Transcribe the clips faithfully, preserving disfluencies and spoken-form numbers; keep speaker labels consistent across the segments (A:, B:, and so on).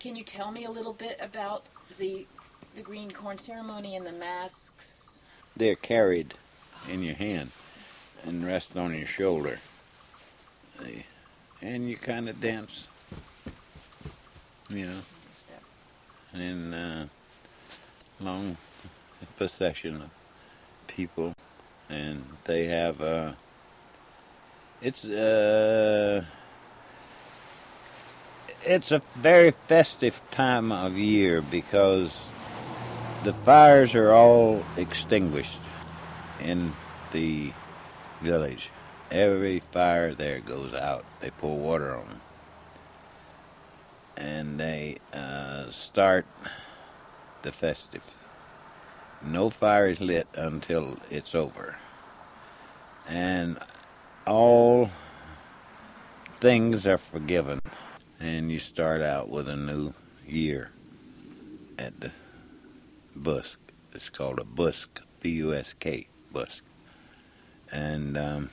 A: can you tell me a little bit about the the green corn ceremony and the masks?
B: They're carried in your hand and rest on your shoulder. They, and you kind of dance, you know, in a long procession of people, and they have uh, it's uh, it's a very festive time of year because the fires are all extinguished in the village. Every fire there goes out. They pour water on them. And they uh, start the festive. No fire is lit until it's over. And all things are forgiven. And you start out with a new year at the busk. It's called a busk, B U S K, busk. And um,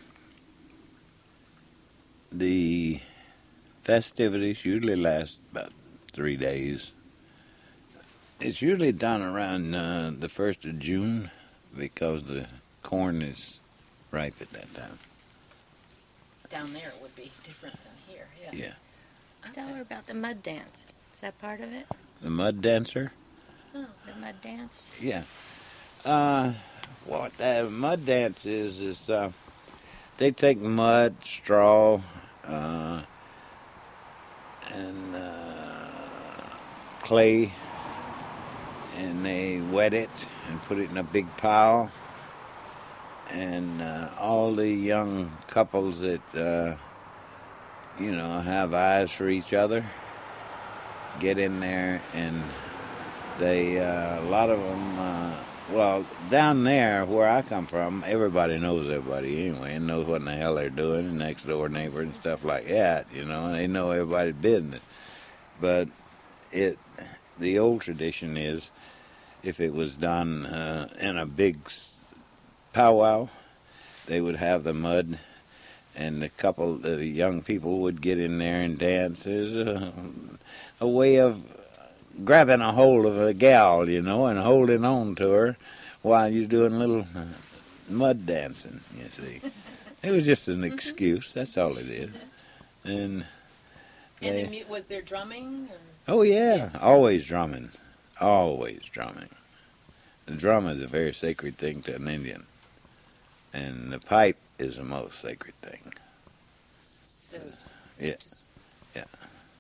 B: the festivities usually last about three days. It's usually done around uh, the first of June because the corn is ripe at that time.
A: Down there it would be different than here, yeah.
B: Yeah.
C: Tell her about the mud dance. Is that part of it?
B: The mud dancer?
C: Oh, the mud dance?
B: Yeah. Uh, what the mud dance is, is uh, they take mud, straw, uh, and uh, clay, and they wet it and put it in a big pile. And uh, all the young couples that, uh, you know, have eyes for each other get in there, and they, uh, a lot of them, uh, well, down there where I come from, everybody knows everybody anyway and knows what in the hell they're doing, and next door neighbor and stuff like that, you know, and they know everybody's business. But it, the old tradition is, if it was done uh, in a big powwow, they would have the mud, and the couple, the young people would get in there and dance. There's a, a way of grabbing a hold of a gal, you know, and holding on to her while you're doing a little uh, mud dancing, you see. It was just an excuse, that's all it is. And,
A: and
B: they,
A: the, mu- was there drumming? Or?
B: Oh, yeah, always drumming, always drumming. The drum is a very sacred thing to an Indian, and the pipe is the most sacred thing.
A: So,
B: Yeah,
A: just
B: yeah.